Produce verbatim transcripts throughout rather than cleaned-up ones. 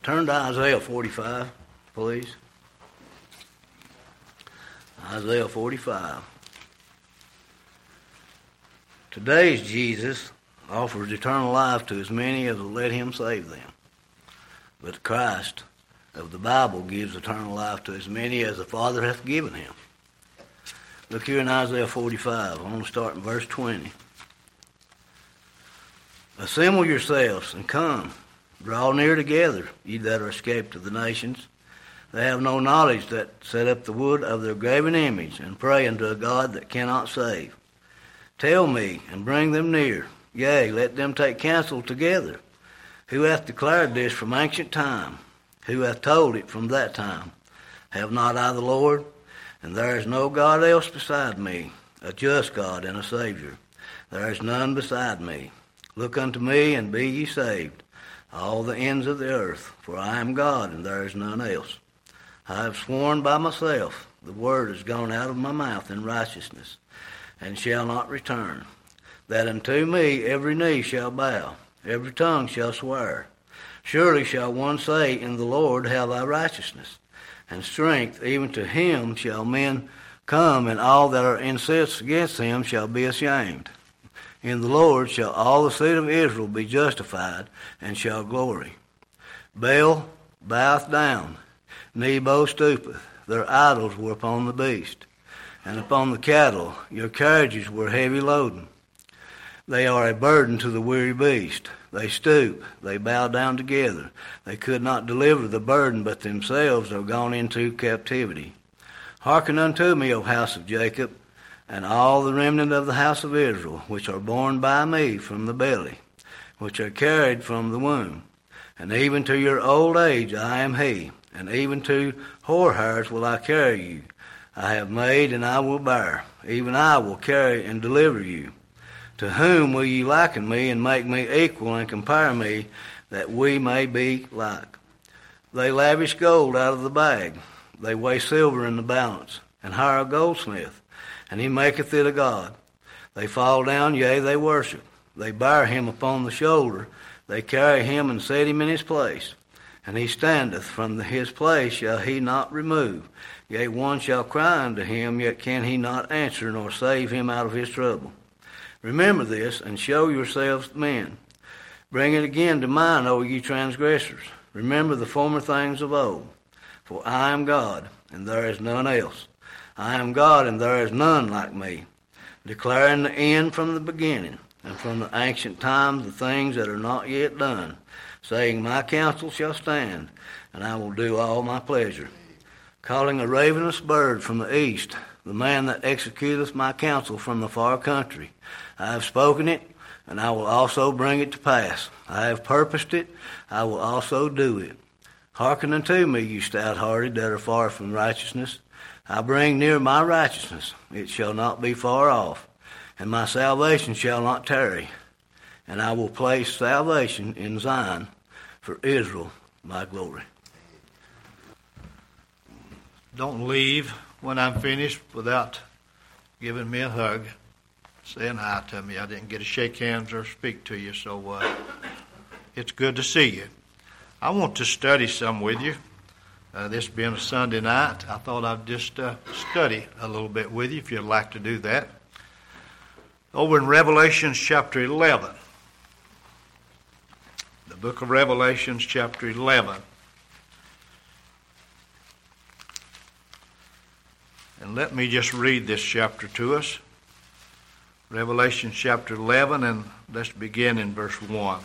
Turn to Isaiah forty-five, please. Isaiah forty-five. Today's Jesus offers eternal life to as many as will let him save them. But Christ of the Bible gives eternal life to as many as the Father hath given him. Look here in Isaiah forty-five. I want to start in verse twenty. Assemble yourselves and come. Draw near together, ye that are escaped of the nations. They have no knowledge that set up the wood of their graven image and pray unto a God that cannot save. Tell me, and bring them near. Yea, let them take counsel together. Who hath declared this from ancient time? Who hath told it from that time? Have not I the Lord? And there is no God else beside me, a just God and a Savior. There is none beside me. Look unto me, and be ye saved, all the ends of the earth, for I am God, and there is none else. I have sworn by myself, the word is gone out of my mouth in righteousness, and shall not return, that unto me every knee shall bow, every tongue shall swear. Surely shall one say, in the Lord have I righteousness, and strength, even to him shall men come, and all that are incensed against him shall be ashamed. In the Lord shall all the seed of Israel be justified, and shall glory. Baal boweth down, Nebo stoopeth. Their idols were upon the beast, and upon the cattle your carriages were heavy loaden. They are a burden to the weary beast. They stoop, they bow down together. They could not deliver the burden, but themselves are gone into captivity. Hearken unto me, O house of Jacob, and all the remnant of the house of Israel, which are born by me from the belly, which are carried from the womb. And even to your old age I am he, and even to hoar hairs will I carry you. I have made, and I will bear. Even I will carry and deliver you. To whom will ye liken me, and make me equal, and compare me, that we may be like? They lavish gold out of the bag. They weigh silver in the balance, and hire a goldsmith, and he maketh it a god. They fall down, yea, they worship. They bear him upon the shoulder. They carry him and set him in his place. And he standeth, from the, his place shall he not remove. Yea, one shall cry unto him, yet can he not answer, nor save him out of his trouble. Remember this, and show yourselves men. Bring it again to mind, O ye transgressors. Remember the former things of old. For I am God, and there is none else. I am God, and there is none like me, declaring the end from the beginning, and from the ancient times the things that are not yet done, saying, my counsel shall stand, and I will do all my pleasure. Calling a ravenous bird from the east, the man that executeth my counsel from the far country. I have spoken it, and I will also bring it to pass. I have purposed it, I will also do it. Hearken unto me, you stout-hearted that are far from righteousness. I bring near my righteousness, it shall not be far off, and my salvation shall not tarry. And I will place salvation in Zion for Israel, my glory. Don't leave when I'm finished without giving me a hug, saying hi to me. I didn't get to shake hands or speak to you, so uh, it's good to see you. I want to study some with you. Uh, this being a Sunday night, I thought I'd just uh, study a little bit with you if you'd like to do that. Over in Revelation chapter eleven. The book of Revelation chapter eleven. And let me just read this chapter to us. Revelation chapter eleven, and let's begin in verse one.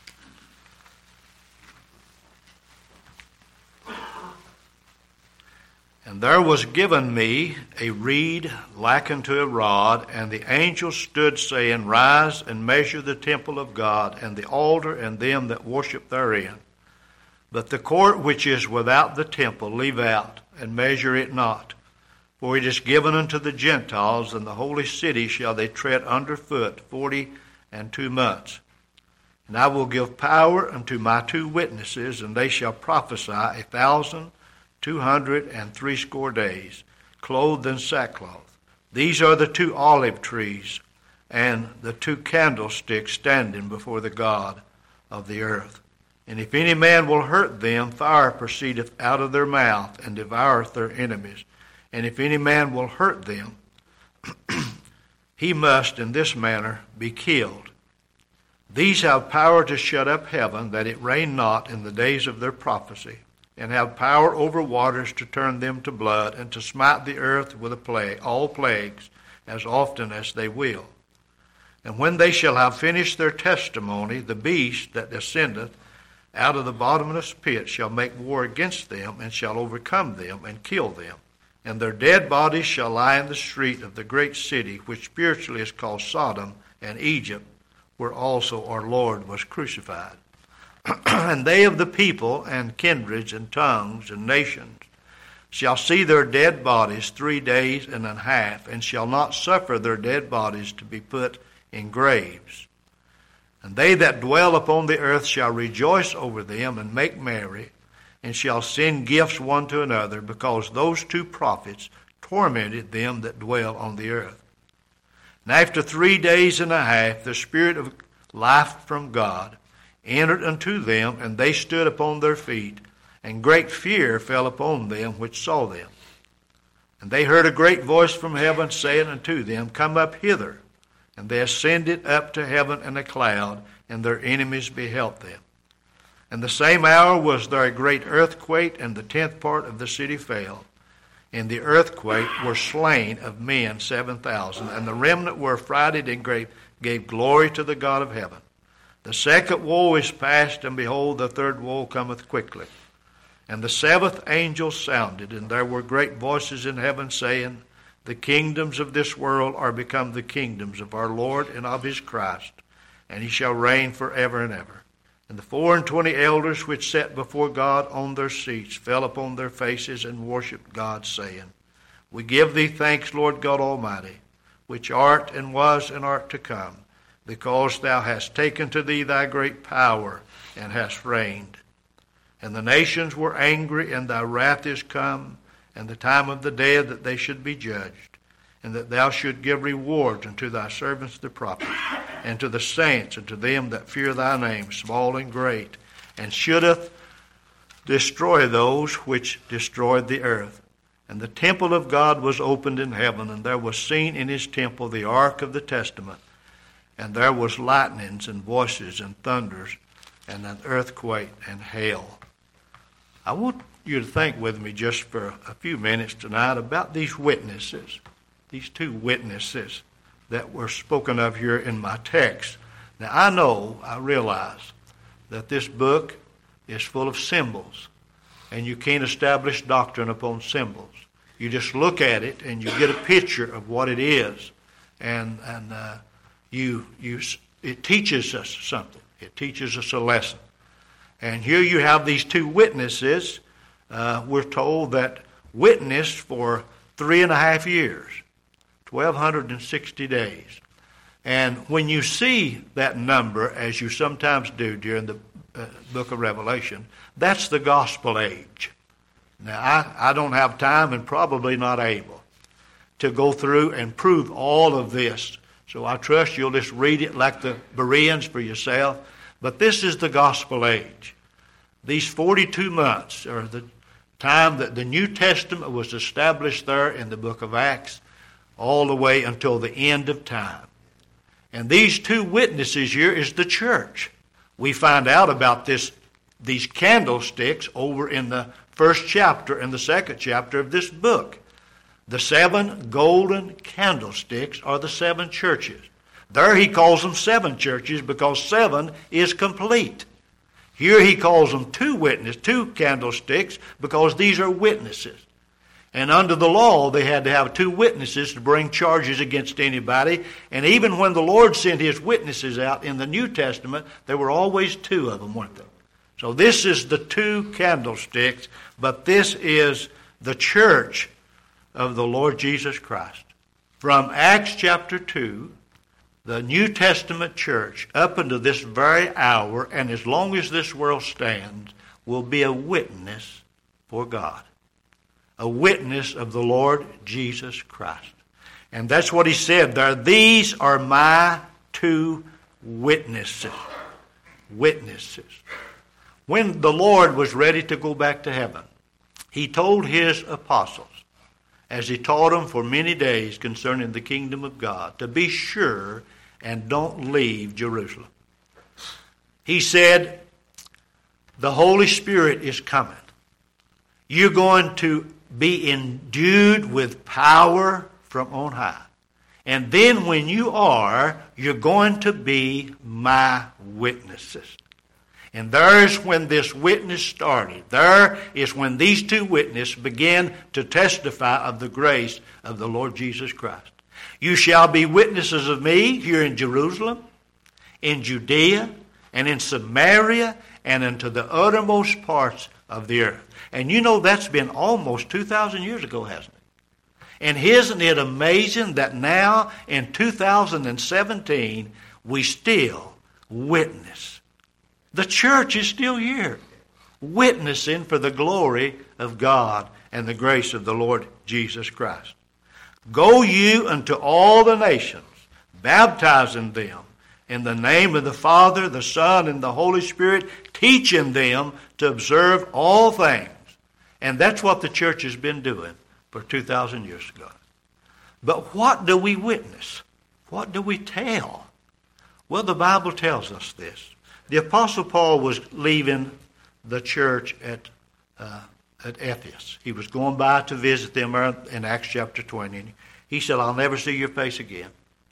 And there was given me a reed like unto a rod, and the angel stood, saying, rise and measure the temple of God, and the altar, and them that worship therein. But the court which is without the temple leave out, and measure it not. For it is given unto the Gentiles, and the holy city shall they tread under foot forty and two months. And I will give power unto my two witnesses, and they shall prophesy a thousand two hundred and threescore days, clothed in sackcloth. These are the two olive trees, and the two candlesticks standing before the God of the earth. And if any man will hurt them, fire proceedeth out of their mouth, and devoureth their enemies. And if any man will hurt them, he must in this manner be killed. These have power to shut up heaven, that it rain not in the days of their prophecy, and have power over waters to turn them to blood, and to smite the earth with a plague, all plagues, as often as they will. And when they shall have finished their testimony, the beast that descendeth out of the bottomless pit shall make war against them, and shall overcome them, and kill them. And their dead bodies shall lie in the street of the great city, which spiritually is called Sodom and Egypt, where also our Lord was crucified. And they of the people and kindreds and tongues and nations shall see their dead bodies three days and a half, and shall not suffer their dead bodies to be put in graves. And they that dwell upon the earth shall rejoice over them, and make merry, and shall send gifts one to another, because those two prophets tormented them that dwell on the earth. And after three days and a half, the Spirit of life from God entered unto them, and they stood upon their feet, and great fear fell upon them which saw them. And they heard a great voice from heaven saying unto them, Come up hither. And they ascended up to heaven in a cloud, and their enemies beheld them. And the same hour was there a great earthquake, and the tenth part of the city fell. In the earthquake were slain of men seven thousand, and the remnant were affrighted and gave, gave glory to the God of heaven. The second woe is past, and behold, the third woe cometh quickly. And the seventh angel sounded, and there were great voices in heaven saying, The kingdoms of this world are become the kingdoms of our Lord and of his Christ, and he shall reign forever and ever. And the four and twenty elders which sat before God on their seats fell upon their faces and worshipped God, saying, We give thee thanks, Lord God Almighty, which art and was and art to come, because thou hast taken to thee thy great power and hast reigned. And the nations were angry, and thy wrath is come, and the time of the dead that they should be judged, and that thou should give rewards unto thy servants the prophets, and to the saints, and to them that fear thy name, small and great, and shouldeth destroy those which destroyed the earth. And the temple of God was opened in heaven, and there was seen in his temple the ark of the testament, and there was lightnings and voices and thunders, and an earthquake and hail. I want you to think with me just for a few minutes tonight about these witnesses, these two witnesses that were spoken of here in my text. Now, I know, I realize that this book is full of symbols, and you can't establish doctrine upon symbols. You just look at it, and you get a picture of what it is, and and uh, you you it teaches us something. It teaches us a lesson. And here you have these two witnesses. Uh, we're told that witnessed for three and a half years, twelve sixty days. And when you see that number, as you sometimes do during the uh, book of Revelation, that's the gospel age. Now, I, I don't have time and probably not able to go through and prove all of this. So I trust you'll just read it like the Bereans for yourself. But this is the gospel age. These forty-two months are the time that the New Testament was established there in the book of Acts, all the way until the end of time. And these two witnesses here is the church. We find out about this, these candlesticks over in the first chapter and the second chapter of this book. The seven golden candlesticks are the seven churches. There he calls them seven churches because seven is complete. Here he calls them two witnesses, two candlesticks, because these are witnesses. And under the law, they had to have two witnesses to bring charges against anybody. And even when the Lord sent his witnesses out in the New Testament, there were always two of them, weren't there? So this is the two candlesticks, but this is the church of the Lord Jesus Christ. From Acts chapter two, the New Testament church, up unto this very hour, and as long as this world stands, will be a witness for God. A witness of the Lord Jesus Christ. And that's what he said there. These are my two witnesses. Witnesses. when the Lord was ready to go back to heaven, he told his apostles, as he taught them for many days concerning the kingdom of God, to be sure and don't leave Jerusalem. He said, the Holy Spirit is coming. You're going to be endued with power from on high. And then when you are, you're going to be my witnesses. And there's when this witness started. There is when these two witnesses began to testify of the grace of the Lord Jesus Christ. You shall be witnesses of me here in Jerusalem, in Judea, and in Samaria, and into the uttermost parts of the earth. And you know that's been almost two thousand years ago, hasn't it? And isn't it amazing that now in two thousand seventeen we still witness? The church is still here, witnessing for the glory of God and the grace of the Lord Jesus Christ. Go you unto all the nations, baptizing them in the name of the Father, the Son, and the Holy Spirit, teaching them to observe all things. And that's what the church has been doing for two thousand years ago. But what do we witness? What do we tell? Well, the Bible tells us this. The Apostle Paul was leaving the church at uh, at Ephesus. He was going by to visit them in Acts chapter twenty. He said, I'll never see your face again.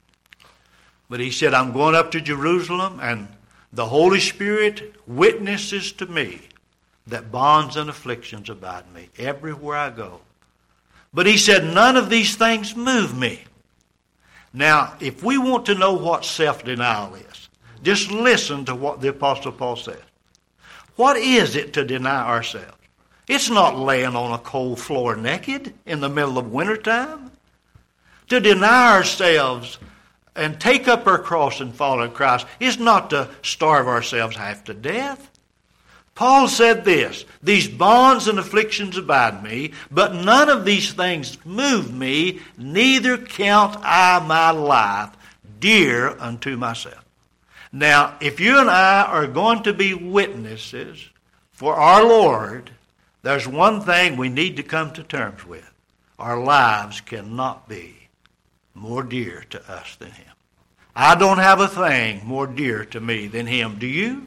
But he said, I'm going up to Jerusalem, and the Holy Spirit witnesses to me that bonds and afflictions abide me everywhere I go. But he said, none of these things move me. Now, if we want to know what self-denial is, just listen to what the Apostle Paul says. What is it to deny ourselves? It's not laying on a cold floor naked in the middle of wintertime. To deny ourselves and take up our cross and follow Christ is not to starve ourselves half to death. Paul said this, these bonds and afflictions abide me, but none of these things move me, neither count I my life dear unto myself. Now, if you and I are going to be witnesses for our Lord, there's one thing we need to come to terms with. Our lives cannot be more dear to us than Him. I don't have a thing more dear to me than Him. Do you?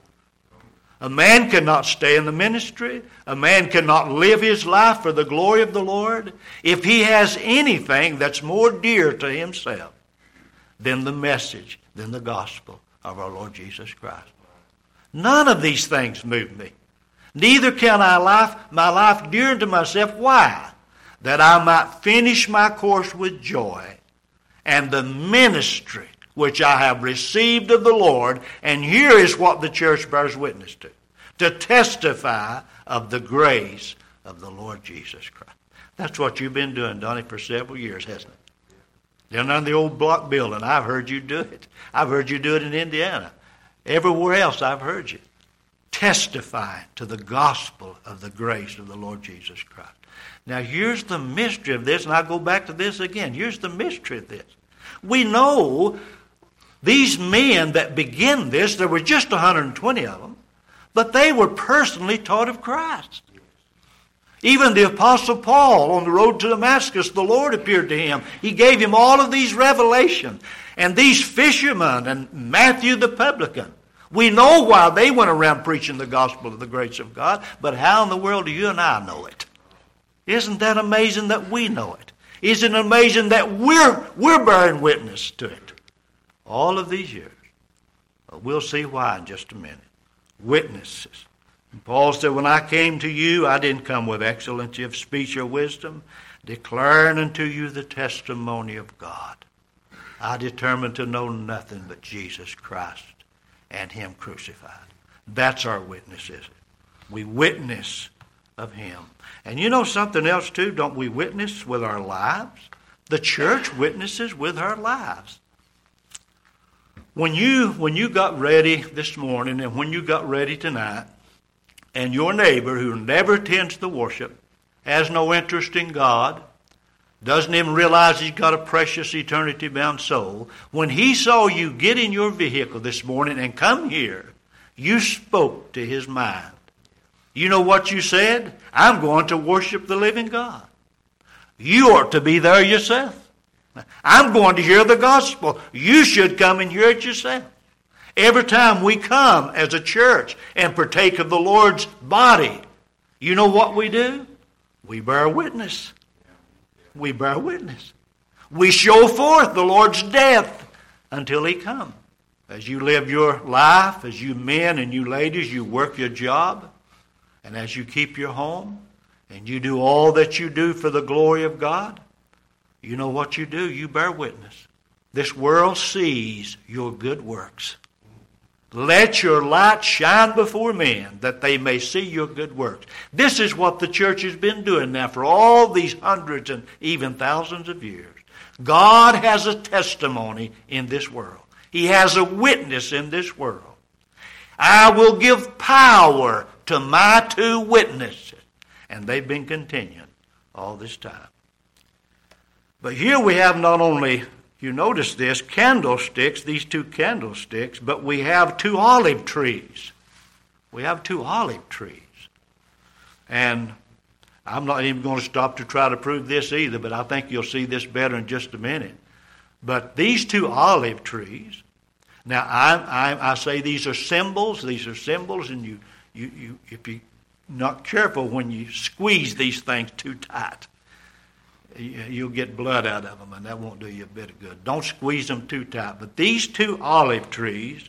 A man cannot stay in the ministry. A man cannot live his life for the glory of the Lord if he has anything that's more dear to himself than the message, than the gospel of our Lord Jesus Christ. None of these things move me. Neither can I life my life dear unto myself. Why? That I might finish my course with joy and the ministry which I have received of the Lord. And here is what the church bears witness to. To testify of the grace of the Lord Jesus Christ. That's what you've been doing, Donnie, for several years, hasn't it? Down on the old block building, I've heard you do it. I've heard you do it in Indiana. Everywhere else I've heard you. Testifying to the gospel of the grace of the Lord Jesus Christ. Now here's the mystery of this, and I'll go back to this again. Here's the mystery of this. We know these men that begin this, there were just one hundred twenty of them, but they were personally taught of Christ. Even the Apostle Paul on the road to Damascus, the Lord appeared to him. He gave him all of these revelations. And these fishermen and Matthew the publican, we know why they went around preaching the gospel of the grace of God, but how in the world do you and I know it? Isn't that amazing that we know it? Isn't it amazing that we're, we're bearing witness to it all of these years? Well, we'll see why in just a minute. Witnesses. And Paul said, when I came to you, I didn't come with excellency of speech or wisdom, declaring unto you the testimony of God. I determined to know nothing but Jesus Christ and Him crucified. That's our witness, is it? We witness of Him. And you know something else too? Don't we witness with our lives? The church witnesses with her lives. When you, when you got ready this morning and when you got ready tonight, and your neighbor who never attends the worship, has no interest in God, doesn't even realize he's got a precious eternity-bound soul, when he saw you get in your vehicle this morning and come here, You spoke to his mind. You know what you said? I'm going to worship the living God. You ought to be there yourself. I'm going to hear the gospel. You should come and hear it yourself. Every time we come as a church and partake of the Lord's body, you know what we do? We bear witness. We bear witness. We show forth the Lord's death until he comes. As you live your life, as you men and you ladies, you work your job, and as you keep your home, and you do all that you do for the glory of God, you know what you do? You bear witness. This world sees your good works. Let your light shine before men, that they may see your good works. This is what the church has been doing now for all these hundreds and even thousands of years. God has a testimony in this world. He has a witness in this world. I will give power to my two witnesses. And they've been continuing all this time. But here we have not only, you notice this, candlesticks, these two candlesticks, but we have two olive trees. We have two olive trees. And I'm not even going to stop to try to prove this either, but I think you'll see this better in just a minute. But these two olive trees, now I, I, I say these are symbols. These are symbols, and you, you, you, if you're not careful when you squeeze these things too tight, you'll get blood out of them, and that won't do you a bit of good. Don't squeeze them too tight. But these two olive trees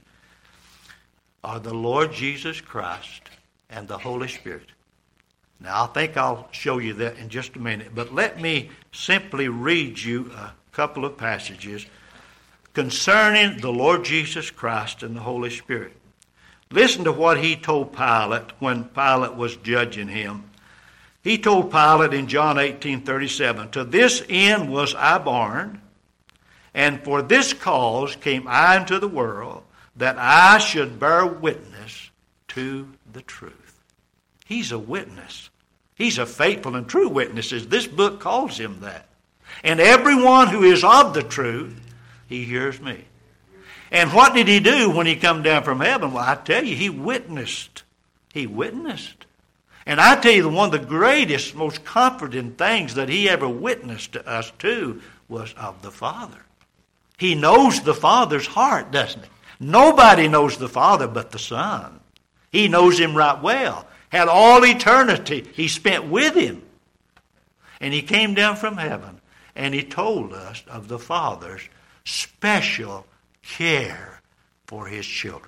are the Lord Jesus Christ and the Holy Spirit. Now, I think I'll show you that in just a minute, but let me simply read you a couple of passages concerning the Lord Jesus Christ and the Holy Spirit. Listen to what he told Pilate when Pilate was judging him. He told Pilate in John eighteen thirty-seven, "To this end was I born, and for this cause came I into the world, that I should bear witness to the truth." He's a witness. He's a faithful and true witness, as this book calls him that. And everyone who is of the truth, he hears me. And what did he do when he come down from heaven? Well, I tell you, he witnessed. He witnessed. And I tell you, the one of the greatest, most comforting things that he ever witnessed to us too was of the Father. He knows the Father's heart, doesn't he? Nobody knows the Father but the Son. He knows him right well. Had all eternity he spent with him. And he came down from heaven and he told us of the Father's special care for his children.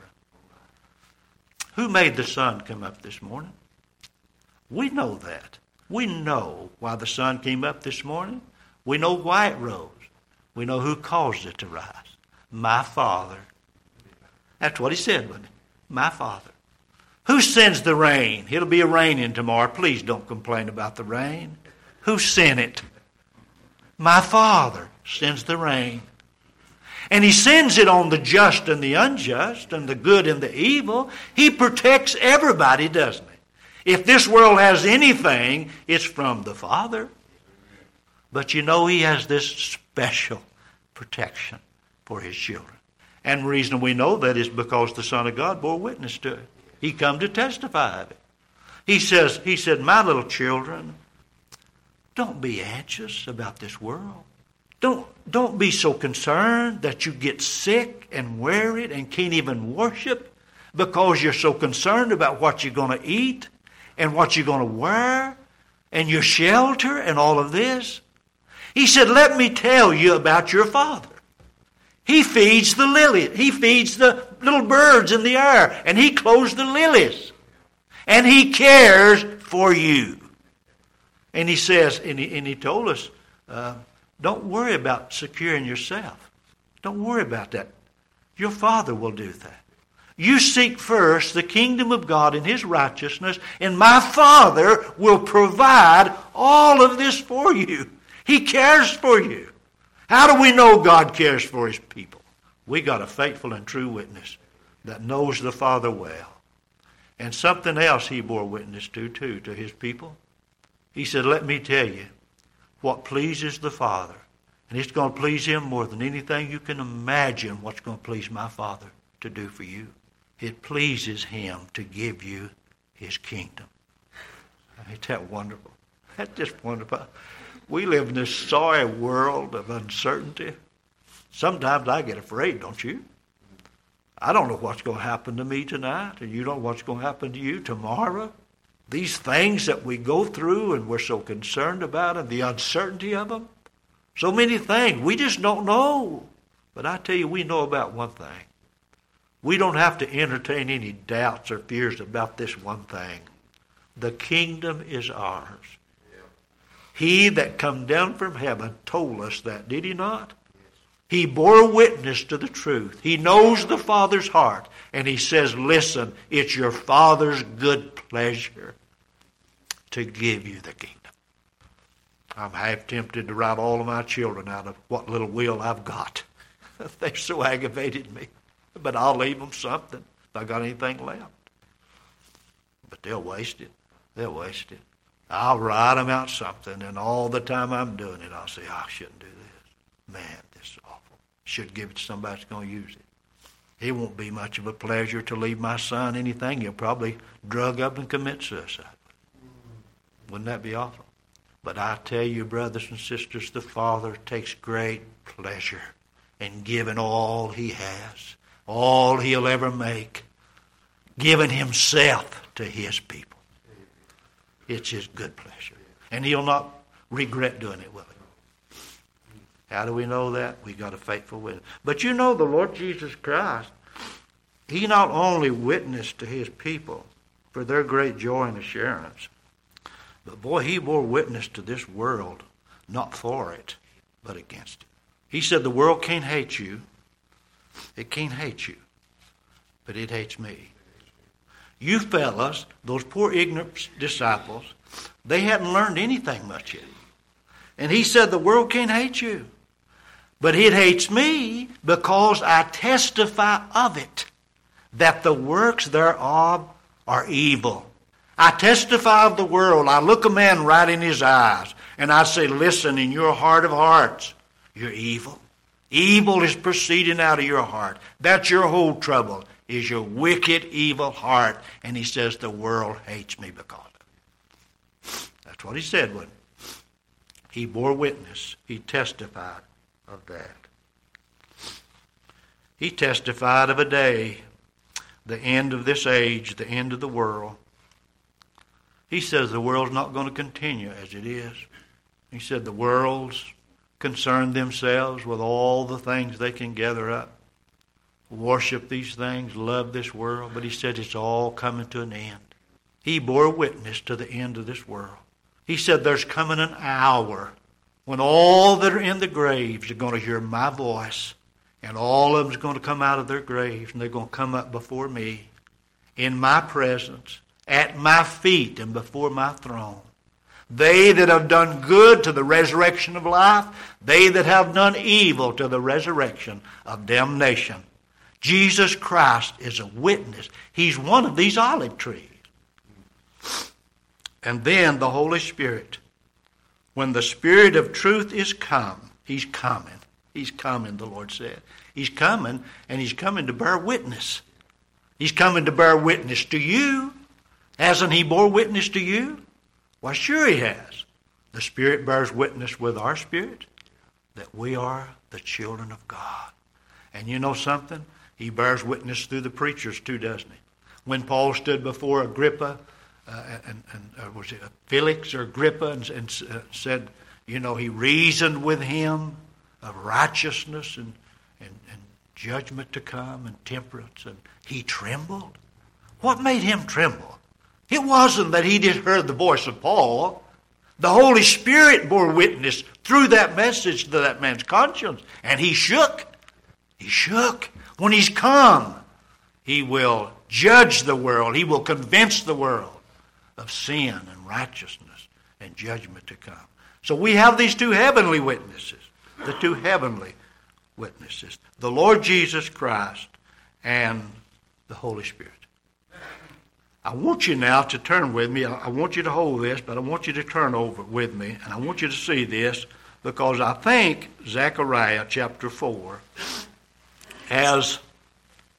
Who made the sun come up this morning? We know that. We know why the sun came up this morning. We know why it rose. We know who caused it to rise. My Father. That's what he said, wasn't it? My Father. Who sends the rain? It'll be a raining tomorrow. Please don't complain about the rain. Who sent it? My Father sends the rain. And he sends it on the just and the unjust and the good and the evil. He protects everybody, doesn't he? If this world has anything, it's from the Father. But you know, he has this special protection for his children. And the reason we know that is because the Son of God bore witness to it. He come to testify of it. He says, he said, "My little children, don't be anxious about this world. Don't, don't be so concerned that you get sick and worried and can't even worship because you're so concerned about what you're going to eat and what you're going to wear and your shelter and all of this." He said, "Let me tell you about your Father. He feeds the lilies. He feeds the little birds in the air. And he clothes the lilies. And he cares for you." And he says, and he, and he told us, uh, don't worry about securing yourself. Don't worry about that. Your Father will do that. You seek first the kingdom of God and his righteousness, and my Father will provide all of this for you. He cares for you. How do we know God cares for his people? We got a faithful and true witness that knows the Father well. And something else he bore witness to, too, to his people. He said, "Let me tell you what pleases the Father. And it's going to please him more than anything you can imagine what's going to please my Father to do for you. it pleases him to give you his kingdom. Ain't that wonderful? That's just wonderful. We live in this sorry world of uncertainty. Sometimes I get afraid, don't you? I don't know what's going to happen to me tonight, and you don't know what's going to happen to you tomorrow. These things that we go through and we're so concerned about, and the uncertainty of them. So many things. We just don't know. But I tell you, we know about one thing. We don't have to entertain any doubts or fears about this one thing. The kingdom is ours. He that come down from heaven told us that, did he not? He bore witness to the truth. He knows the Father's heart. And he says, listen, it's your Father's good pleasure to give you the kingdom. I'm half tempted to write all of my children out of what little will I've got. They so aggravated me. But I'll leave them something if I got anything left. But they'll waste it. They'll waste it. I'll write them out something, and all the time I'm doing it, I'll say, oh, I shouldn't do this. Man, this is awful. Should give it to somebody that's going to use it. It won't be much of a pleasure to leave my son anything. He'll probably drug up and commit suicide. Wouldn't that be awful? But I tell you, brothers and sisters, the Father takes great pleasure in giving all he has, all he'll ever make, giving himself to his people. It's his good pleasure. And he'll not regret doing it, will he? How do we know that? We got a faithful witness. But you know the Lord Jesus Christ, he not only witnessed to his people for their great joy and assurance, but boy, he bore witness to this world, not for it, but against it. He said the world can't hate you. It can't hate you, but it hates me. You fellas, those poor ignorant disciples, they hadn't learned anything much yet. And he said the world can't hate you, but it hates me because I testify of it, that the works thereof are evil. I testify of the world. I look a man right in his eyes, and I say, listen, in your heart of hearts, you're evil. Evil is proceeding out of your heart. That's your whole trouble, is your wicked, evil heart. And he says, the world hates me because of it. That's what he said, wasn't it? He bore witness. He testified of that. He testified of a day, the end of this age, the end of the world. He says the world's not going to continue as it is. He said the world's concerned themselves with all the things they can gather up, worship these things, love this world, but he said it's all coming to an end. He bore witness to the end of this world. He said there's coming an hour when all that are in the graves are going to hear my voice, and all of them's going to come out of their graves, and they're going to come up before me in my presence, at my feet and before my throne. They that have done good to the resurrection of life, they that have done evil to the resurrection of damnation. Jesus Christ is a witness. He's one of these olive trees. And then the Holy Spirit. When the Spirit of truth is come, he's coming. He's coming, the Lord said. He's coming, and he's coming to bear witness. He's coming to bear witness to you. Hasn't he bore witness to you? Why, sure he has. The Spirit bears witness with our spirit that we are the children of God. And you know something? He bears witness through the preachers too, doesn't he? When Paul stood before Agrippa, uh, and, and uh, was it Felix or Agrippa, and, and uh, said, you know, he reasoned with him of righteousness and, and, and judgment to come and temperance, and he trembled. What made him tremble? It wasn't that he just heard the voice of Paul. The Holy Spirit bore witness through that message to that man's conscience. And he shook. He shook. When he's come, he will judge the world. He will convince the world of sin and righteousness and judgment to come. So we have these two heavenly witnesses. The two heavenly witnesses. The Lord Jesus Christ and the Holy Spirit. I want you now to turn with me. I want you to hold this, but I want you to turn over with me, and I want you to see this, because I think Zechariah chapter four has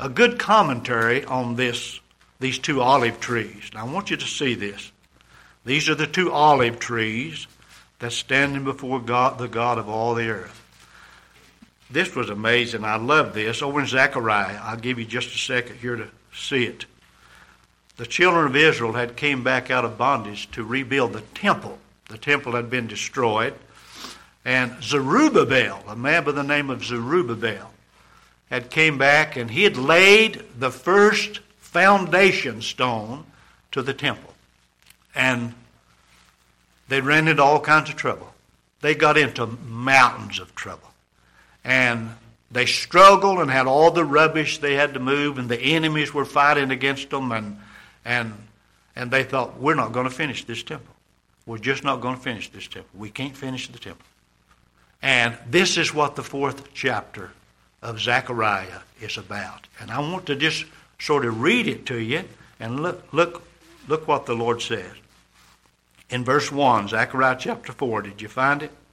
a good commentary on this, these two olive trees. Now I want you to see this. These are the two olive trees that's standing before God, the God of all the earth. This was amazing. I love this. Over in Zechariah, I'll give you just a second here to see it. The children of Israel had came back out of bondage to rebuild the temple. The temple had been destroyed. And Zerubbabel, a man by the name of Zerubbabel, had came back and he had laid the first foundation stone to the temple. And they ran into all kinds of trouble. They got into mountains of trouble. And they struggled and had all the rubbish they had to move, and the enemies were fighting against them, and and and they thought, we're not going to finish this temple. We're just not going to finish this temple. We can't finish the temple. And this is what the fourth chapter of Zechariah is about. And I want to just sort of read it to you, and look look look what the Lord says. In verse one, Zechariah chapter four, did you find it?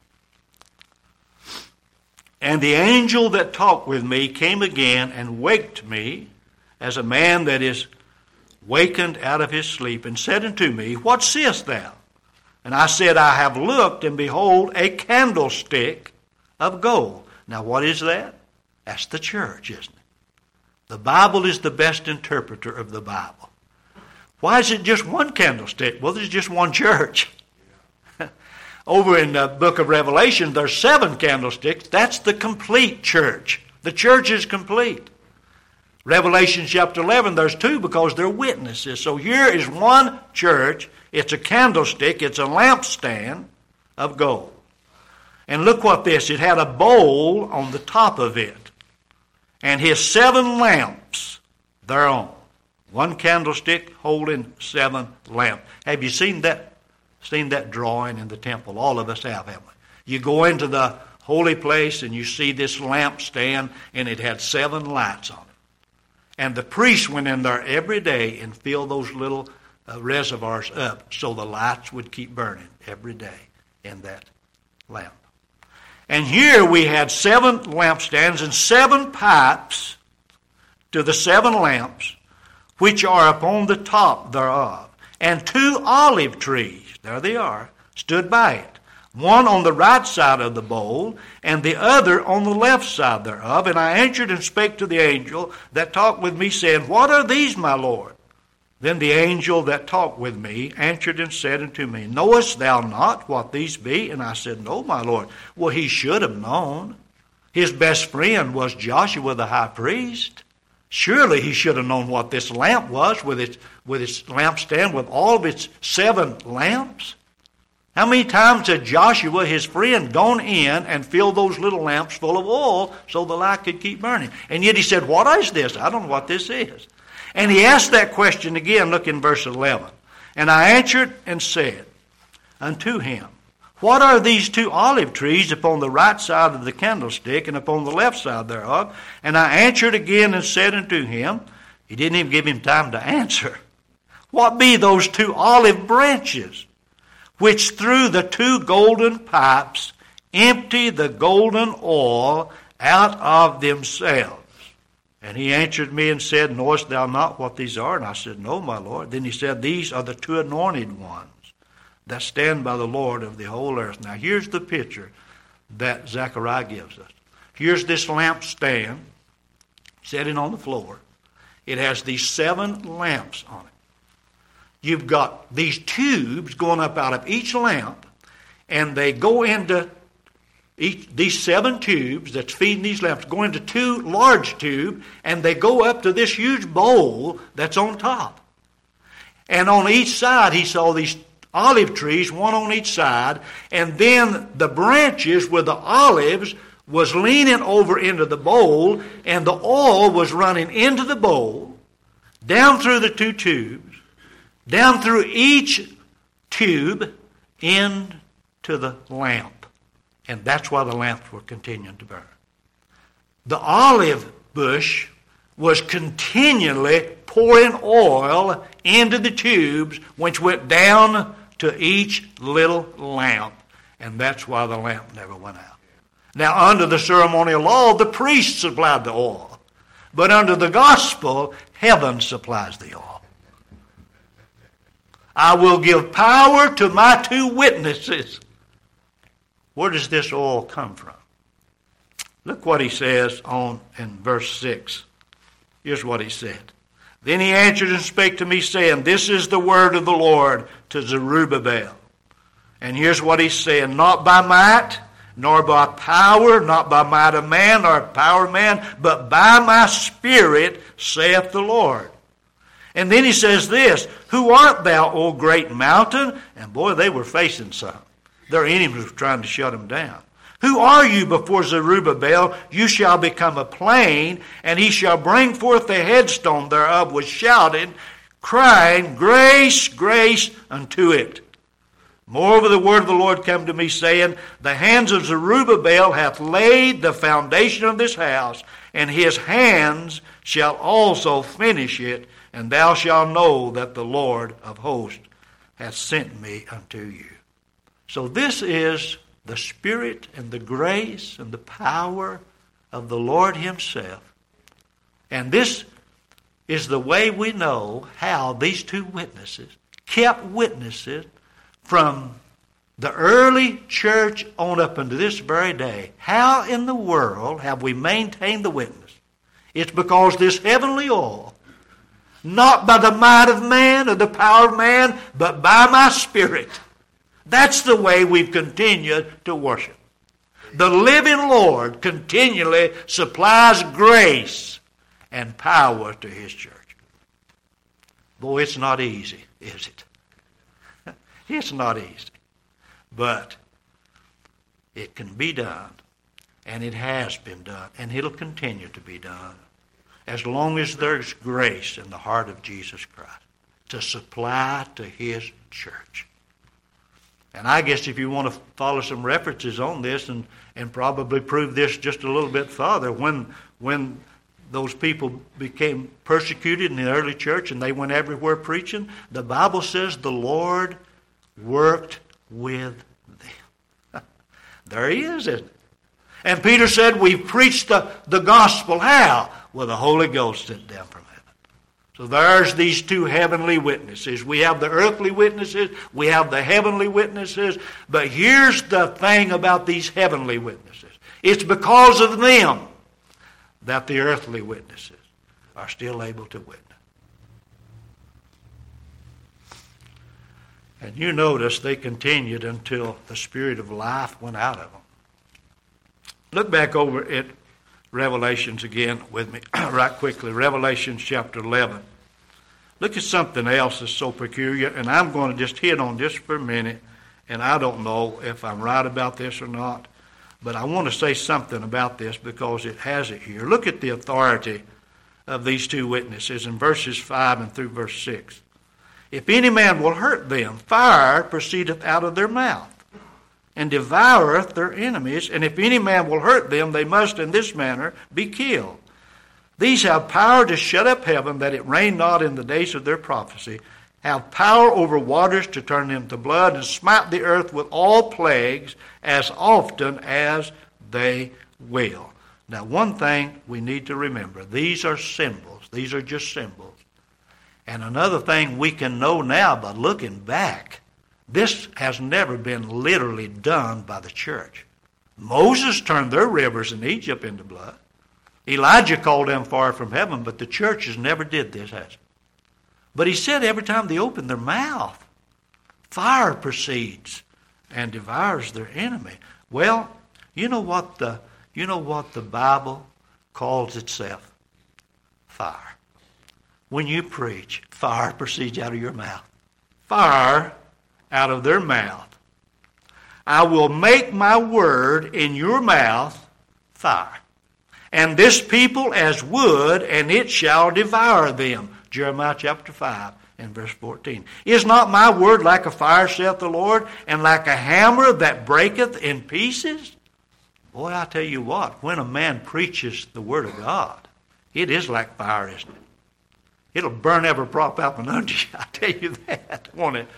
And the angel that talked with me came again and waked me as a man that is wakened out of his sleep, and said unto me, what seest thou? And I said, I have looked, and behold, a candlestick of gold. Now what is that? That's the church, isn't it? The Bible is the best interpreter of the Bible. Why is it just one candlestick? Well, there's just one church. Over in the book of Revelation, there's seven candlesticks. That's the complete church. The church is complete. Revelation chapter eleven, there's two because they're witnesses. So here is one church. It's a candlestick. It's a lampstand of gold. And look what this. It had a bowl on the top of it. And his seven lamps thereon. One candlestick holding seven lamps. Have you seen that? Seen that drawing in the temple? All of us have, haven't we? You go into the holy place and you see this lampstand, and it had seven lights on it. And the priest went in there every day and filled those little uh, reservoirs up so the lights would keep burning every day in that lamp. And here we had seven lampstands and seven pipes to the seven lamps, which are upon the top thereof, and two olive trees, there they are, stood by it, one on the right side of the bowl, and the other on the left side thereof. And I answered and spake to the angel that talked with me, saying, what are these, my Lord? Then the angel that talked with me answered and said unto me, knowest thou not what these be? And I said, no, my Lord. Well, he should have known. His best friend was Joshua the high priest. Surely he should have known what this lamp was with its, with its lampstand, with all of its seven lamps. How many times had Joshua, his friend, gone in and filled those little lamps full of oil so the light could keep burning? And yet he said, what is this? I don't know what this is. And he asked that question again. Look in verse eleven. And I answered and said unto him, what are these two olive trees upon the right side of the candlestick and upon the left side thereof? And I answered again and said unto him, he didn't even give him time to answer, what be those two olive branches, which through the two golden pipes empty the golden oil out of themselves? And he answered me and said, knowest thou not what these are? And I said, no, my Lord. Then he said, these are the two anointed ones that stand by the Lord of the whole earth. Now here's the picture that Zechariah gives us. Here's this lampstand sitting on the floor. It has these seven lamps on it. You've got these tubes going up out of each lamp, and they go into each, these seven tubes that's feeding these lamps, go into two large tubes, and they go up to this huge bowl that's on top. And on each side he saw these olive trees, one on each side, and then the branches with the olives was leaning over into the bowl, and the oil was running into the bowl, down through the two tubes, down through each tube, into the lamp. And that's why the lamps were continuing to burn. The olive bush was continually pouring oil into the tubes, which went down to each little lamp. And that's why the lamp never went out. Now, under the ceremonial law, the priest supplied the oil. But under the gospel, heaven supplies the oil. I will give power to my two witnesses. Where does this oil come from? Look what he says on in verse six. Here's what he said. Then he answered and spake to me, saying, This is the word of the Lord to Zerubbabel. And here's what he's saying, not by might, nor by power, not by might of man, nor power of man, but by my Spirit, saith the Lord. And then he says this, Who art thou, O great mountain? And boy, they were facing something. Their enemies were trying to shut them down. Who are you before Zerubbabel? You shall become a plain, and he shall bring forth the headstone thereof with shouting, crying, Grace, grace unto it. Moreover, the word of the Lord came to me, saying, The hands of Zerubbabel hath laid the foundation of this house, and his hands shall also finish it, and thou shalt know that the Lord of hosts hath sent me unto you. So this is the Spirit and the grace and the power of the Lord himself. And this is the way we know how these two witnesses kept witnesses from the early church on up into this very day. How in the world have we maintained the witness? It's because this heavenly oil, not by the might of man or the power of man, but by my Spirit. That's the way we've continued to worship. The living Lord continually supplies grace and power to his church. Boy, it's not easy, is it? It's not easy. But it can be done, and it has been done, and it'll continue to be done as long as there's grace in the heart of Jesus Christ to supply to his church. And I guess if you want to follow some references on this and, and probably prove this just a little bit further, when when those people became persecuted in the early church and they went everywhere preaching, the Bible says the Lord worked with them. There he is, isn't it? And Peter said, we've preached the, the gospel. How? Well, the Holy Ghost sent down from heaven. So there's these two heavenly witnesses. We have the earthly witnesses. We have the heavenly witnesses. But here's the thing about these heavenly witnesses. It's because of them that the earthly witnesses are still able to witness. And you notice they continued until the Spirit of life went out of them. Look back over at Revelations again with me, right quickly. Revelation chapter eleven. Look at something else that's so peculiar, and I'm going to just hit on this for a minute, and I don't know if I'm right about this or not, but I want to say something about this because it has it here. Look at the authority of these two witnesses in verses five and through verse six. If any man will hurt them, fire proceedeth out of their mouth, and devoureth their enemies. And if any man will hurt them, they must in this manner be killed. These have power to shut up heaven, that it rain not in the days of their prophecy, have power over waters to turn them to blood, and smite the earth with all plagues as often as they will. Now, one thing we need to remember, these are symbols. These are just symbols. And another thing we can know now by looking back, this has never been literally done by the church. Moses turned their rivers in Egypt into blood. Elijah called them fire from heaven, but the churches never did this, has it? But he said every time they open their mouth, fire proceeds and devours their enemy. Well, you know what the you know what the Bible calls itself? Fire. When you preach, fire proceeds out of your mouth. Fire out of their mouth. I will make my word in your mouth fire. And this people as wood, and it shall devour them. Jeremiah chapter five and verse fourteen. Is not my word like a fire, saith the Lord, and like a hammer that breaketh in pieces? Boy, I tell you what, when a man preaches the word of God, it is like fire, isn't it? It'll burn every prop out from under you, I tell you that, won't it?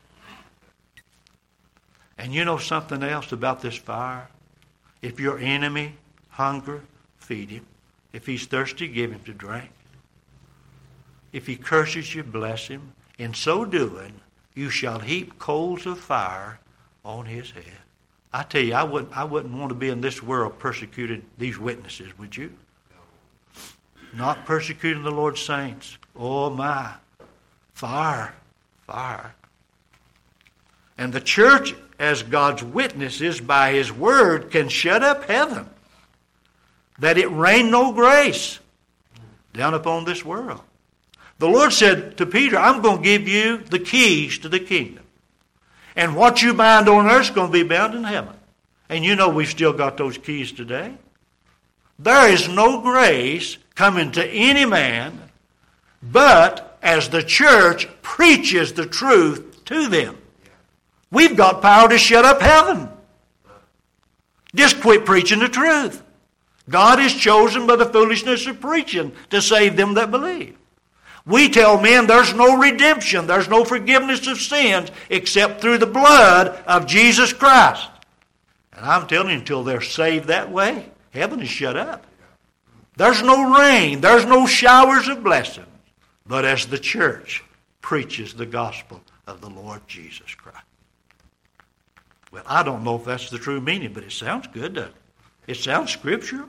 And you know something else about this fire? If your enemy hunger, feed him. If he's thirsty, give him to drink. If he curses you, bless him. In so doing, you shall heap coals of fire on his head. I tell you, I wouldn't, I wouldn't want to be in this world persecuting these witnesses, would you? Not persecuting the Lord's saints. Oh my. Fire. Fire. And the church, as God's witnesses by his word, can shut up heaven, that it rain no grace down upon this world. The Lord said to Peter, I'm going to give you the keys to the kingdom. And what you bind on earth is going to be bound in heaven. And you know we've still got those keys today. There is no grace coming to any man, but as the church preaches the truth to them. We've got power to shut up heaven. Just quit preaching the truth. God is chosen by the foolishness of preaching to save them that believe. We tell men there's no redemption, there's no forgiveness of sins except through the blood of Jesus Christ. And I'm telling you, until they're saved that way, heaven is shut up. There's no rain, there's no showers of blessing, but as the church preaches the gospel of the Lord Jesus Christ. Well, I don't know if that's the true meaning, but it sounds good, doesn't it? It sounds scriptural.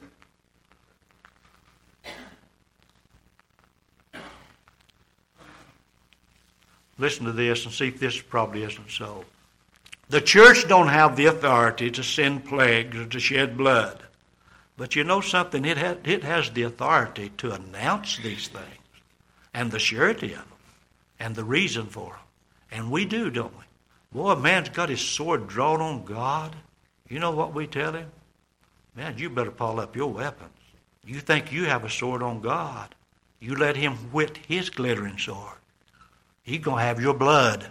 Listen to this and see if this probably isn't so. The church don't have the authority to send plagues or to shed blood. But you know something? It, ha- it has the authority to announce these things and the surety of them and the reason for them. And we do, don't we? Boy, a man's got his sword drawn on God. You know what we tell him? Man, you better pull up your weapons. You think you have a sword on God. You let him whet his glittering sword. He's going to have your blood.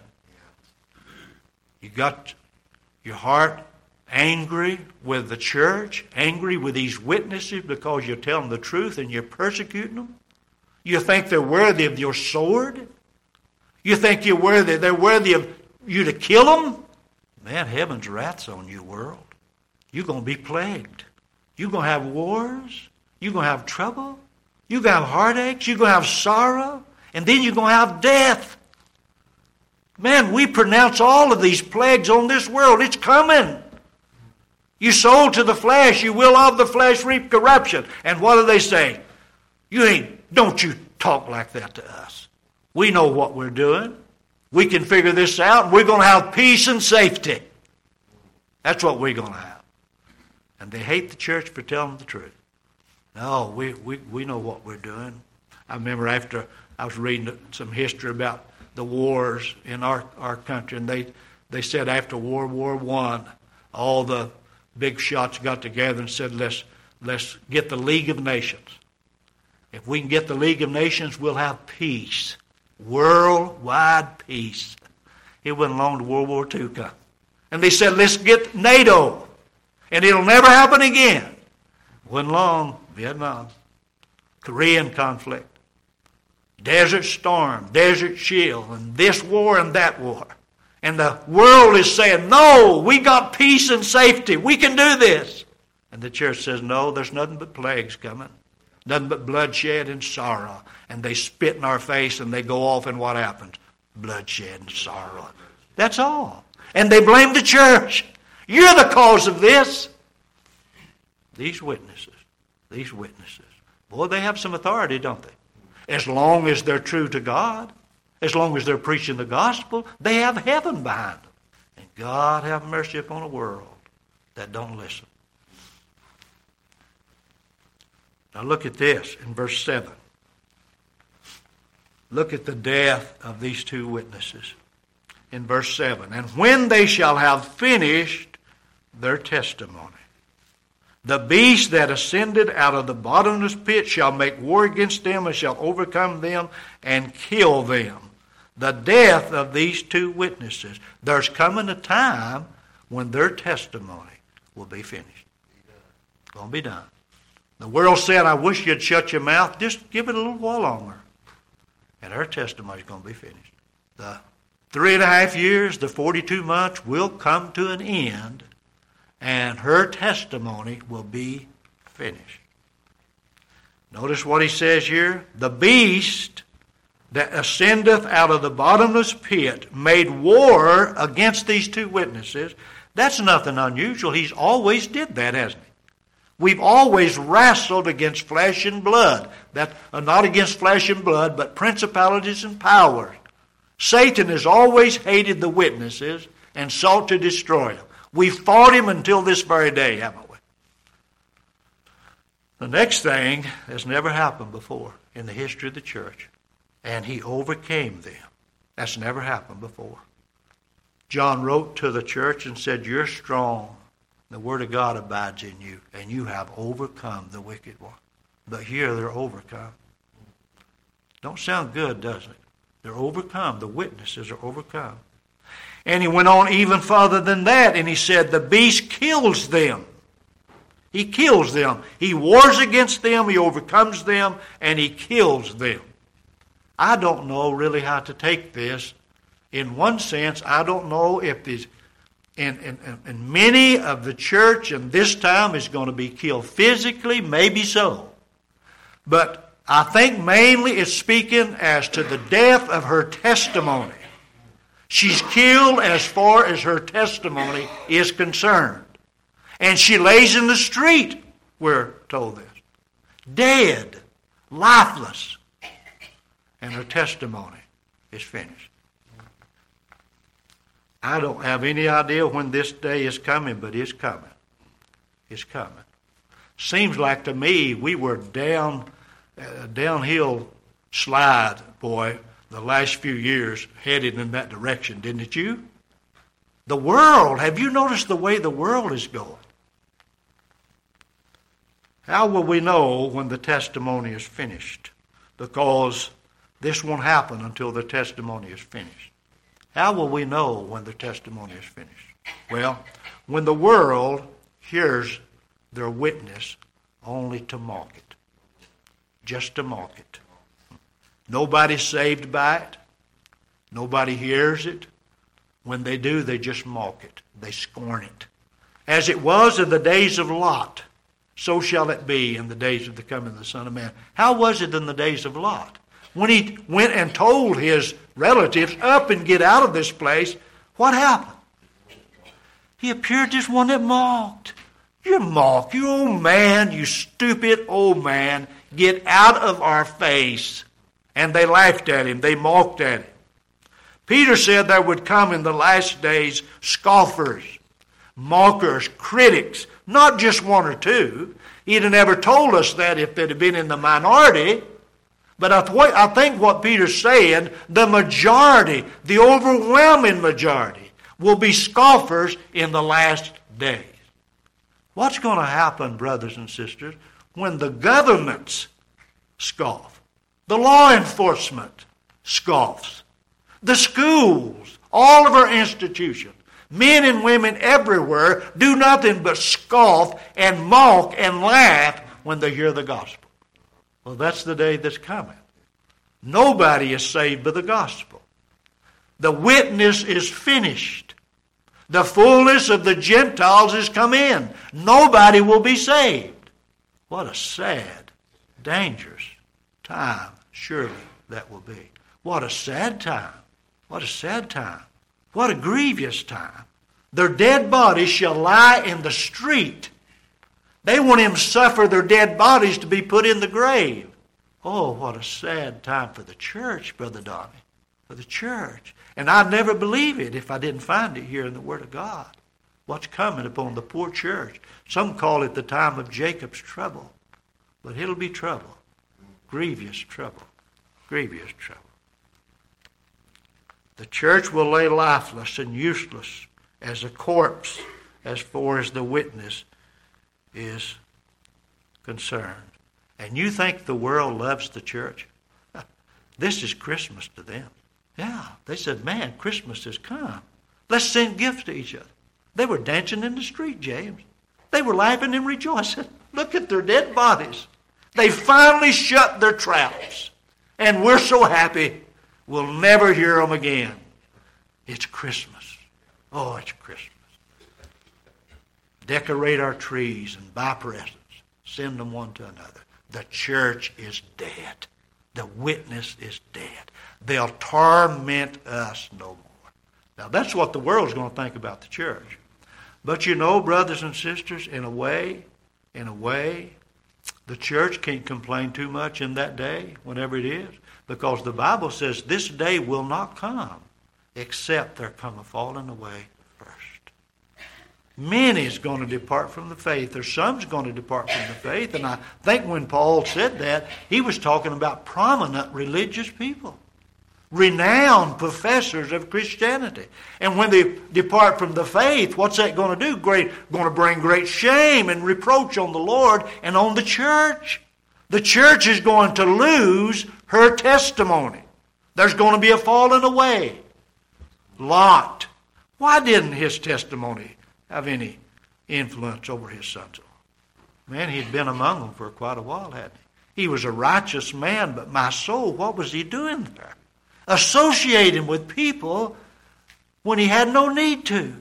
You got your heart angry with the church, angry with these witnesses because you're telling the truth and you're persecuting them. You think they're worthy of your sword. You think you're worthy, they're worthy of you to kill them. Man, heaven's wrath's on you, world. You're going to be plagued. You're going to have wars. You're going to have trouble. You're going to have heartaches. You're going to have sorrow. And then you're going to have death. Man, we pronounce all of these plagues on this world. It's coming. You sold to the flesh. You will of the flesh reap corruption. And what do they say? You ain't, don't you talk like that to us. We know what we're doing. We can figure this out. We're going to have peace and safety. That's what we're going to have. And they hate the church for telling the truth. No, we, we, we know what we're doing. I remember after I was reading some history about the wars in our, our country, and they, they said after World War One, all the big shots got together and said, let's, let's get the League of Nations. If we can get the League of Nations, we'll have peace. Worldwide peace. It wasn't long to World War Two come. And they said, let's get NATO. And it'll never happen again. Wasn't long. Vietnam. Korean conflict. Desert Storm. Desert Shield. And this war and that war. And the world is saying, no, we got peace and safety. We can do this. And the church says, no, there's nothing but plagues coming. Nothing but bloodshed and sorrow. And they spit in our face and they go off, and what happens? Bloodshed and sorrow. That's all. And they blame the church. You're the cause of this. These witnesses. These witnesses. Boy, they have some authority, don't they? As long as they're true to God. As long as they're preaching the gospel. They have heaven behind them. And God have mercy upon a world that don't listen. Now look at this in verse seven. Look at the death of these two witnesses. In verse seven. And when they shall have finished their testimony, the beast that ascended out of the bottomless pit shall make war against them and shall overcome them and kill them. The death of these two witnesses. There's coming a time when their testimony will be finished. It's going to be done. The world said, I wish you'd shut your mouth. Just give it a little while longer. And her testimony is going to be finished. The three and a half years, the forty-two months will come to an end. And her testimony will be finished. Notice what he says here. The beast that ascendeth out of the bottomless pit made war against these two witnesses. That's nothing unusual. He's always did that, hasn't he? We've always wrestled against flesh and blood. That, uh, not against flesh and blood, but principalities and powers. Satan has always hated the witnesses and sought to destroy them. We've fought him until this very day, haven't we? The next thing has never happened before in the history of the church. And he overcame them. That's never happened before. John wrote to the church and said, you're strong. The word of God abides in you, and you have overcome the wicked one. But here they're overcome. Don't sound good, does it? They're overcome. The witnesses are overcome. And he went on even further than that, and he said, the beast kills them. He kills them. He wars against them, he overcomes them, and he kills them. I don't know really how to take this. In one sense, I don't know if these, and, and, and many of the church in this time is going to be killed physically, maybe so. But I think mainly it's speaking as to the death of her testimony. She's killed as far as her testimony is concerned. And she lays in the street, we're told this. Dead, lifeless. And her testimony is finished. I don't have any idea when this day is coming, but it's coming. It's coming. Seems like to me we were down, uh, downhill slide, boy, the last few years headed in that direction, didn't it you? The world, have you noticed the way the world is going? How will we know when the testimony is finished? Because this won't happen until the testimony is finished. How will we know when the testimony is finished? Well, when the world hears their witness only to mock it. Just to mock it. Nobody's saved by it. Nobody hears it. When they do, they just mock it. They scorn it. As it was in the days of Lot, so shall it be in the days of the coming of the Son of Man. How was it in the days of Lot? When he went and told his relatives, up and get out of this place, what happened? He appeared as one that mocked. You mock, you old man, you stupid old man, get out of our face. And they laughed at him, they mocked at him. Peter said there would come in the last days scoffers, mockers, critics, not just one or two. He'd have never told us that if they'd have been in the minority. But I, th- I think what Peter's saying, the majority, the overwhelming majority, will be scoffers in the last days. What's going to happen, brothers and sisters, when the governments scoff? The law enforcement scoffs. The schools, all of our institutions, men and women everywhere do nothing but scoff and mock and laugh when they hear the gospel. Well, that's the day that's coming. Nobody is saved by the gospel. The witness is finished. The fullness of the Gentiles is come in. Nobody will be saved. What a sad, dangerous time, surely that will be. What a sad time. What a sad time. What a grievous time. Their dead bodies shall lie in the street. They won't even suffer their dead bodies to be put in the grave. Oh, what a sad time for the church, Brother Donnie. For the church. And I'd never believe it if I didn't find it here in the Word of God. What's coming upon the poor church. Some call it the time of Jacob's trouble. But it'll be trouble. Grievous trouble. Grievous trouble. The church will lay lifeless and useless as a corpse as far as the witness is concerned. And you think the world loves the church? This is Christmas to them. Yeah, they said, man, Christmas has come. Let's send gifts to each other. They were dancing in the street, James. They were laughing and rejoicing. Look at their dead bodies. They finally shut their traps. And we're so happy we'll never hear them again. It's Christmas. Oh, it's Christmas. Decorate our trees and buy presents. Send them one to another. The church is dead. The witness is dead. They'll torment us no more. Now, that's what the world's going to think about the church. But you know, brothers and sisters, in a way, in a way, the church can't complain too much in that day, whenever it is, because the Bible says this day will not come except there come a falling away first. Many is going to depart from the faith, or some's going to depart from the faith. And I think when Paul said that, he was talking about prominent religious people, renowned professors of Christianity. And when they depart from the faith, what's that going to do? Great, going to bring great shame and reproach on the Lord and on the church. The church is going to lose her testimony. There's going to be a falling away. Lot. Why didn't his testimony have any influence over his sons? Man, he'd been among them for quite a while, hadn't he? He was a righteous man, but my soul, what was he doing there? Associating with people when he had no need to.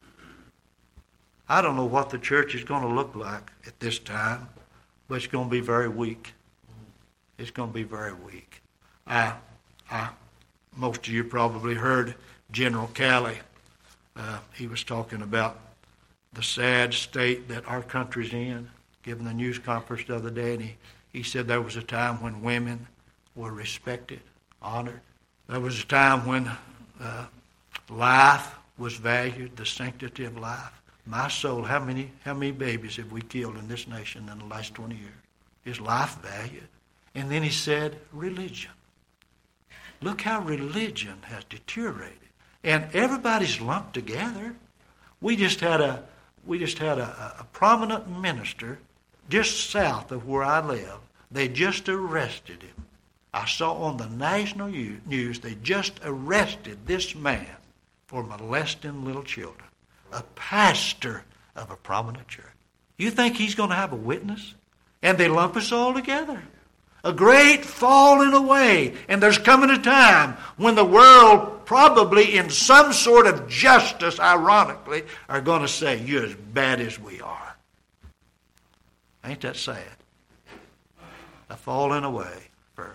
I don't know what the church is going to look like at this time, but it's going to be very weak. It's going to be very weak. I, I, most of you probably heard General Calley. Uh, he was talking about the sad state that our country's in, giving the news conference the other day, and he, he said there was a time when women were respected, honored. There was a time when uh, life was valued, the sanctity of life. My soul, how many how many babies have we killed in this nation in the last twenty years? Is life valued? And then he said, religion. Look how religion has deteriorated. And everybody's lumped together. We just had a we just had a, a prominent minister just south of where I live. They just arrested him. I saw on the national news they just arrested this man for molesting little children. A pastor of a prominent church. You think he's going to have a witness? And they lump us all together. A great falling away. And there's coming a time when the world, probably in some sort of justice, ironically, are going to say, you're as bad as we are. Ain't that sad? A falling away first.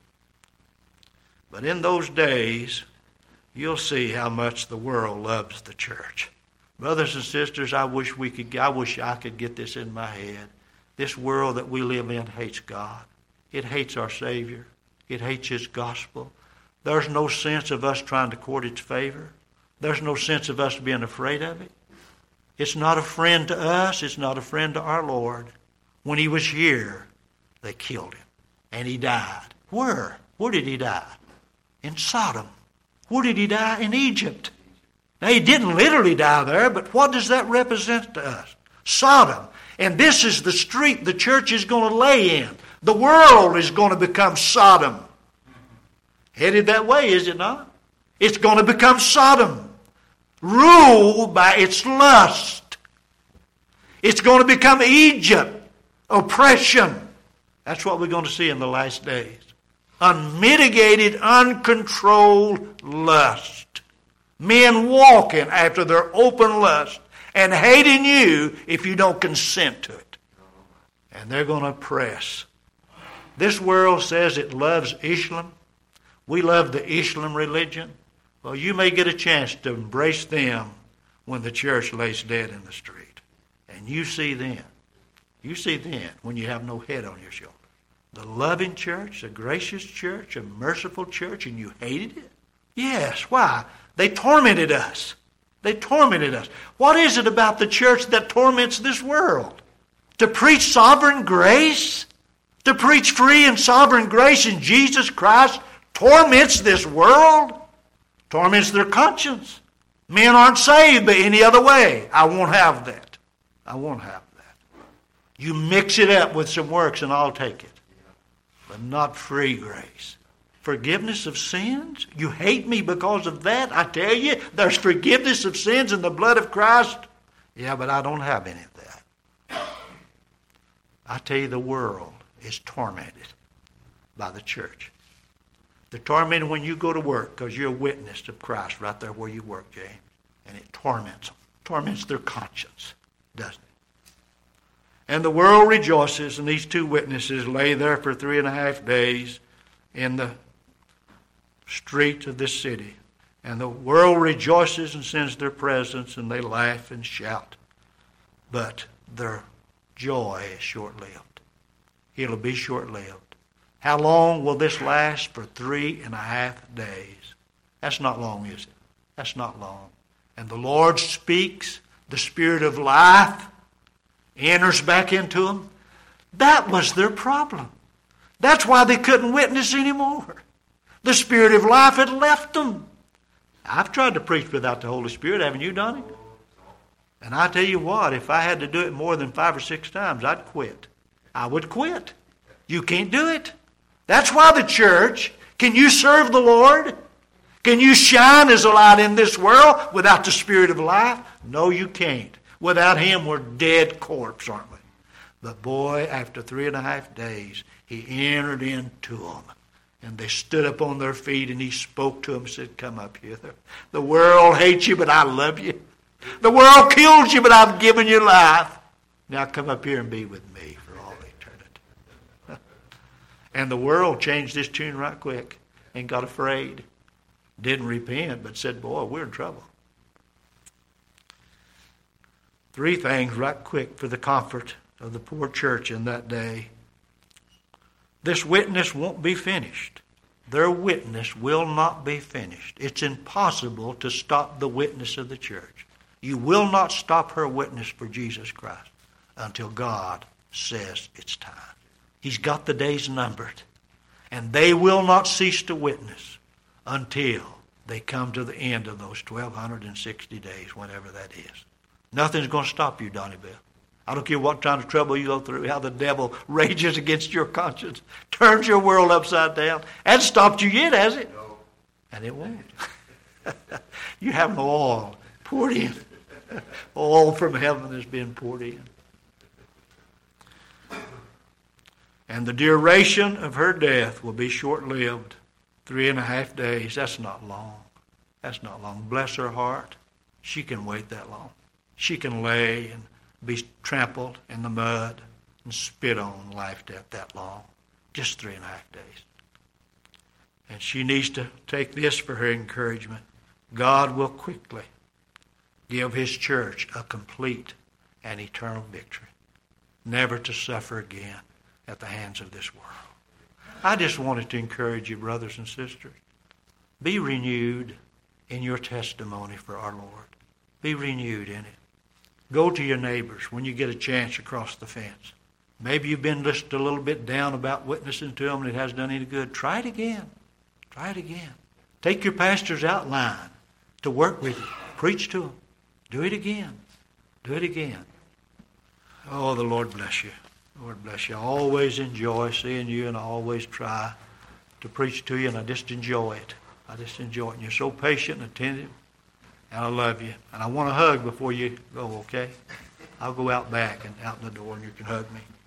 But in those days, you'll see how much the world loves the church. Brothers and sisters, I wish we could. I wish I could get this in my head. This world that we live in hates God. It hates our Savior. It hates His gospel. There's no sense of us trying to court its favor. There's no sense of us being afraid of it. It's not a friend to us. It's not a friend to our Lord. When He was here, they killed Him. And He died. Where? Where did He die? In Sodom. Where did He die? In Egypt. Now, He didn't literally die there, but what does that represent to us? Sodom. And this is the street the church is going to lay in. The world is going to become Sodom. Headed that way, is it not? It's going to become Sodom. Ruled by its lust. It's going to become Egypt. Oppression. That's what we're going to see in the last days. Unmitigated, uncontrolled lust. Men walking after their open lust and hating you if you don't consent to it. And they're going to oppress. This world says it loves Islam. We love the Islam religion. Well, you may get a chance to embrace them when the church lays dead in the street. And you see then. You see then when you have no head on your shoulder. The loving church, the gracious church, a merciful church, and you hated it? Yes. Why? They tormented us. They tormented us. What is it about the church that torments this world? To preach sovereign grace? To preach free and sovereign grace in Jesus Christ torments this world? Torments their conscience. Men aren't saved by any other way. I won't have that. I won't have that. You mix it up with some works and I'll take it. But not free grace. Forgiveness of sins? You hate me because of that? I tell you, there's forgiveness of sins in the blood of Christ. Yeah, but I don't have any of that. I tell you, the world is tormented by the church. They're tormented when you go to work because you're a witness of Christ right there where you work, James. And it torments them. Torments their conscience, doesn't it? And the world rejoices, and these two witnesses lay there for three and a half days in the streets of this city. And the world rejoices and sends their presents, and they laugh and shout. But their joy is short-lived. It'll be short-lived. How long will this last? For three and a half days. That's not long, is it? That's not long. And the Lord speaks. The Spirit of life enters back into them. That was their problem. That's why they couldn't witness anymore. The Spirit of life had left them. I've tried to preach without the Holy Spirit. Haven't you done it? And I tell you what, if I had to do it more than five or six times, I'd quit. I would quit. You can't do it. That's why the church, can you serve the Lord? Can you shine as a light in this world without the Spirit of life? No, you can't. Without Him, we're dead corpse, aren't we? But boy, after three and a half days, He entered into them. And they stood up on their feet, and He spoke to them and said, come up hither. The world hates you, but I love you. The world kills you, but I've given you life. Now come up here and be with me for all eternity. And the world changed this tune right quick and got afraid. Didn't repent, but said, boy, we're in trouble. Three things right quick for the comfort of the poor church in that day. This witness won't be finished. Their witness will not be finished. It's impossible to stop the witness of the church. You will not stop her witness for Jesus Christ until God says it's time. He's got the days numbered. And they will not cease to witness until they come to the end of those twelve sixty days, whenever that is. Nothing's going to stop you, Donnie Bell. I don't care what kind of trouble you go through, how the devil rages against your conscience, turns your world upside down. Hasn't stopped you yet, has it? No. And it won't. You have no oil poured in. Oil from heaven has been poured in. And the duration of her death will be short-lived. Three and a half days. That's not long. That's not long. Bless her heart. She can wait that long. She can lay and be trampled in the mud and spit on life death that long. Just three and a half days. And she needs to take this for her encouragement. God will quickly give His church a complete and eternal victory. Never to suffer again at the hands of this world. I just wanted to encourage you, brothers and sisters. Be renewed in your testimony for our Lord. Be renewed in it. Go to your neighbors when you get a chance across the fence. Maybe you've been just a little bit down about witnessing to them and it hasn't done any good. Try it again. Try it again. Take your pastor's outline to work with you. Preach to them. Do it again. Do it again. Oh, the Lord bless you. Lord bless you. I always enjoy seeing you, and I always try to preach to you, and I just enjoy it. I just enjoy it. And you're so patient and attentive, and I love you. And I want to hug before you go, okay? I'll go out back and out the door, and you can hug me.